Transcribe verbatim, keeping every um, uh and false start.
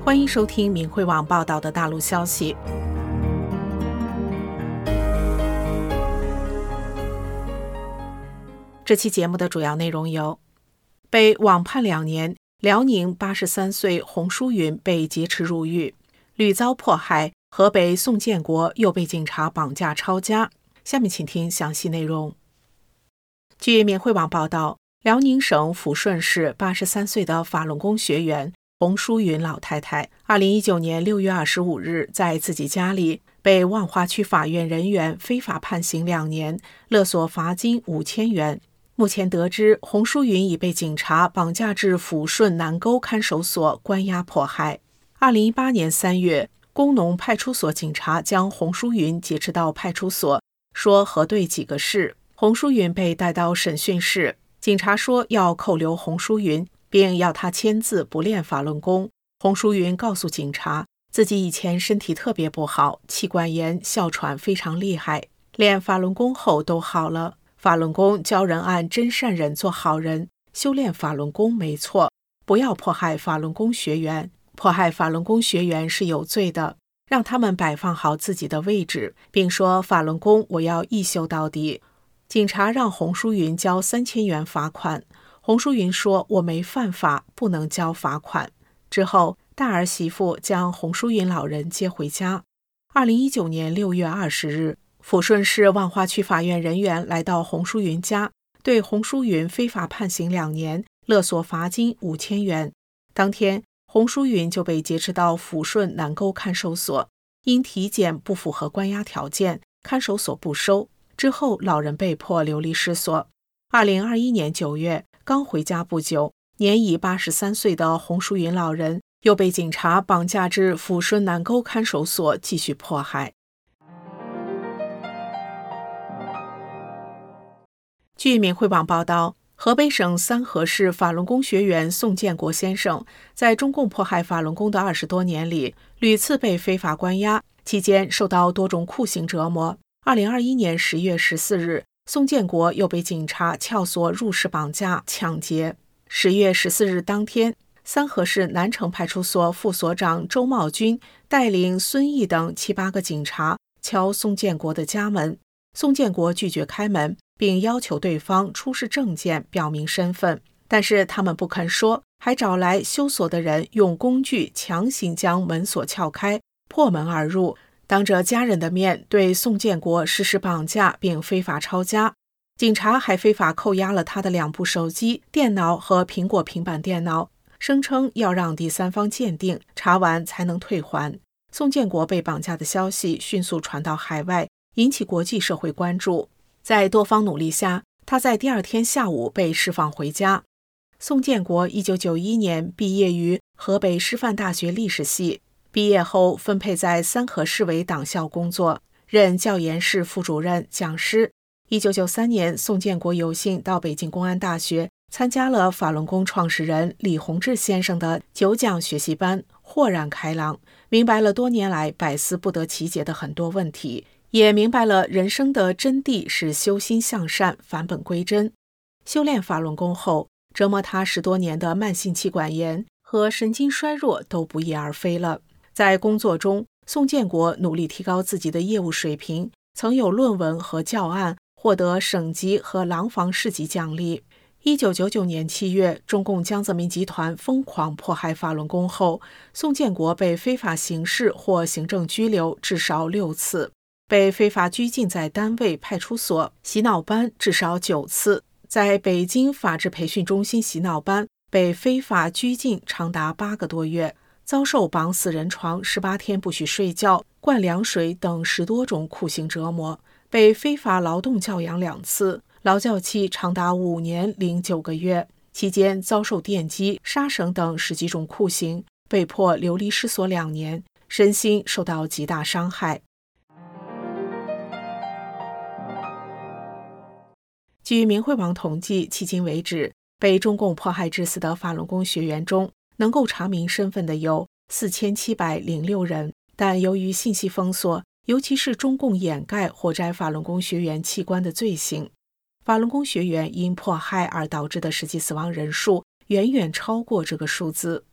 欢迎收听明慧网报道的大陆消息。这期节目的主要内容有：被网判两年，辽宁八十三岁洪淑云被劫持入狱；屡遭迫害，河北宋建国又被警察绑架抄家。下面请听详细内容。据明慧网报道，辽宁省抚顺市八十三岁的法轮功学员洪淑云老太太，二零一九年六月二十五日在自己家里被万华区法院人员非法判刑两年，勒索罚金五千元。目前得知，洪淑云已被警察绑架至抚顺南沟看守所关押迫害。二零一八年三月，工农派出所警察将洪淑云劫持到派出所，说核对几个事。洪淑云被带到审讯室，警察说要扣留洪淑云，并要他签字不练法轮功。洪淑云告诉警察，自己以前身体特别不好，气管炎、哮喘非常厉害，练法轮功后都好了。法轮功教人按真善忍做好人，修炼法轮功没错，不要迫害法轮功学员，迫害法轮功学员是有罪的，让他们摆放好自己的位置，并说法轮功我要一修到底。警察让洪淑云交三千元罚款，洪淑云说我没犯法，不能交罚款。之后，大儿媳妇将洪淑云老人接回家。二零一九年六月二十日，抚顺市万华区法院人员来到洪淑云家，对洪淑云非法判刑两年，勒索罚金五千元。当天，洪淑云就被劫持到抚顺南沟看守所，因体检不符合关押条件，看守所不收。之后，老人被迫流离失所。二零二一年九月，刚回家不久，年已八十三岁的洪淑云老人又被警察绑架至抚顺南沟看守所继续迫害。据明慧网报道，河北省三河市法轮功学员宋建国先生在中共迫害法轮功的二十多年里，屡次被非法关押，期间受到多种酷刑折磨。二零二一年十月十四日，宋建国又被警察撬锁入室绑架抢劫。十月十四日当天，三河市南城派出所副所长周茂军带领孙毅等七八个警察敲宋建国的家门，宋建国拒绝开门，并要求对方出示证件表明身份，但是他们不肯说，还找来修锁的人用工具强行将门锁撬开，破门而入，当着家人的面对宋建国实施绑架并非法抄家。警察还非法扣押了他的两部手机、电脑和苹果平板电脑，声称要让第三方鉴定，查完才能退还。宋建国被绑架的消息迅速传到海外，引起国际社会关注。在多方努力下，他在第二天下午被释放回家。宋建国一九九一年毕业于河北师范大学历史系，毕业后分配在三河市委党校工作，任教研室副主任、讲师。一九九三年，宋建国有幸到北京公安大学参加了法轮功创始人李洪志先生的九讲学习班，豁然开朗，明白了多年来百思不得其解的很多问题，也明白了人生的真谛是修心向善，返本归真。修炼法轮功后，折磨他十多年的慢性气管炎和神经衰弱都不翼而飞了。在工作中，宋建国努力提高自己的业务水平，曾有论文和教案获得省级和廊坊市级奖励。一九九九年七月，中共江泽民集团疯狂迫害法轮功后，宋建国被非法刑事或行政拘留至少六次，被非法拘禁在单位、派出所、洗脑班至少九次，在北京法制培训中心洗脑班被非法拘禁长达八个多月，遭受绑死人床十八天不许睡觉、灌凉水等十多种酷刑折磨，被非法劳动教养两次，劳教期长达五年零九个月，期间遭受电击、杀绳等十几种酷刑，被迫流离失所两年，身心受到极大伤害。据明慧网统计，迄今为止，被中共迫害致死的法轮功学员中，能够查明身份的有四千七百零六人，但由于信息封锁，尤其是中共掩盖或摘法轮功学员器官的罪行，法轮功学员因迫害而导致的实际死亡人数远远超过这个数字。